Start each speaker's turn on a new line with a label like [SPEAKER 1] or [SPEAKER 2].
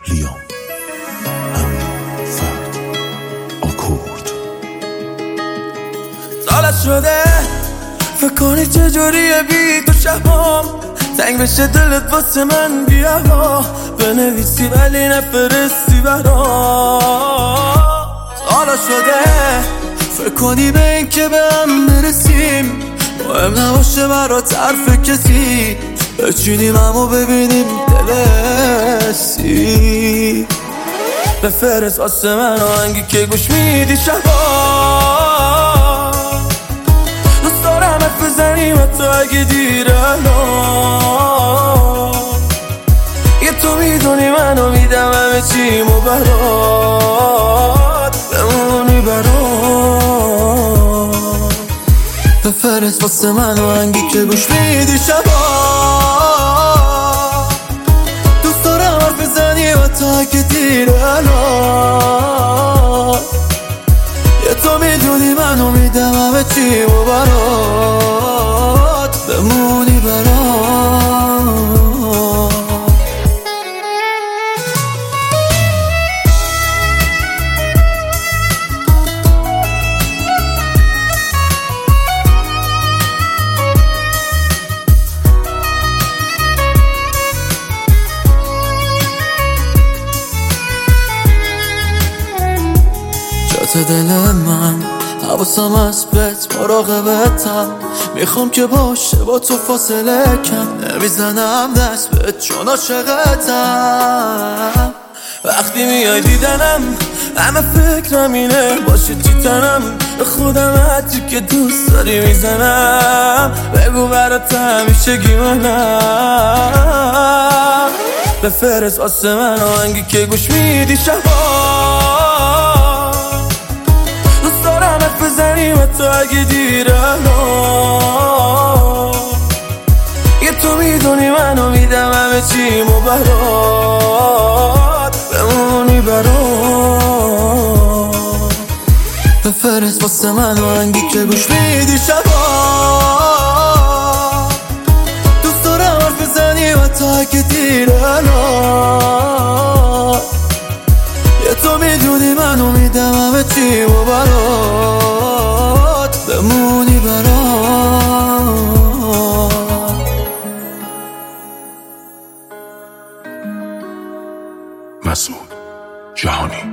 [SPEAKER 1] لیام، امین، فرد، آکورد.
[SPEAKER 2] سالت شده فکر کنی چجوریه بی تو شبام تنگ بشه دلت واسه من، بیا بنویسی ولی نفرستی برام. سالا شده فکر کنی به این که به هم برسیم مهم نباشه برات حرف کسی، بچینیم همو ببینیم دلسی. بفرست واسه من آهنگی که گوش میدی شبا، دوست دارم حرف بزنیم حتی اگه دیره الان. یه تو میدونی منو میدم همه چیمو برات، بمونی برات. بفرست واسه من آهنگی که گوش میدی شبا، دوست دارم حرف بزنی حتی اگه دیره الان. یه تو میدونی منو میدم همه چیمو برات، بمونی برات. تو دل من حواسم از بهت مراقبتم، میخوام که باشه با تو فاصله کم، نمیزنم دست بهت چون عاشقتم. وقتی میای دیدنم همه فکرم اینه باشه چی تنم، به خودم حدی که دوست داری میزنم، بگو برات همیشگی منم. بفرست واسه من آهنگی که گوش میدی شبا، بزنیم حتی اگه دیره الان. یه تو میدونی منو میدم همه چیمو برات، بمونی برات. بفرست واسه من آهنگی که گوش میدی شبا، دوست دارم حرف بزنی حتی اگه دیره الان. یه تو میدونی منو میدم همه چیمو برات، بمونی برات.
[SPEAKER 1] مسعود جهانی.